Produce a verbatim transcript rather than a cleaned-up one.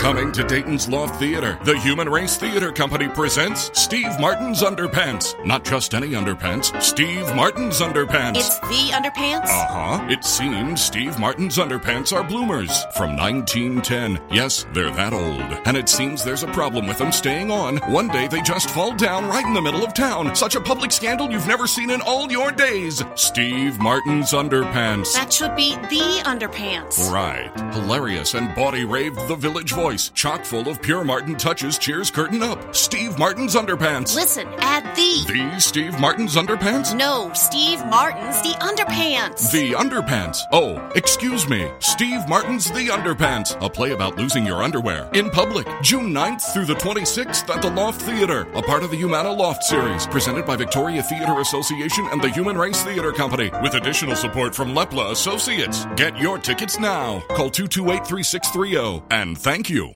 Coming to Dayton's Loft Theater, the Human Race Theater Company presents Steve Martin's Underpants. Not just any underpants, Steve Martin's Underpants. It's the underpants? Uh-huh. It seems Steve Martin's Underpants are bloomers. From nineteen ten. Yes, they're that old. And it seems there's a problem with them staying on. One day they just fall down right in the middle of town. Such a public scandal you've never seen in all your days. Steve Martin's Underpants. That should be the underpants. Right. Hilarious and bawdy raved the Village Voice. Chock full of pure Martin touches cheers curtain up. Steve Martin's Underpants. Listen, add the. The Steve Martin's Underpants? No, Steve Martin's The Underpants. The Underpants. Oh, excuse me. Steve Martin's The Underpants. A play about losing your underwear. In public, June ninth through the twenty-sixth at the Loft Theater. A part of the Humana Loft series. Presented by Victoria Theater Association and the Human Race Theater Company. With additional support from Lepla Associates. Get your tickets now. Call two two eight, three six three zero. And thank you.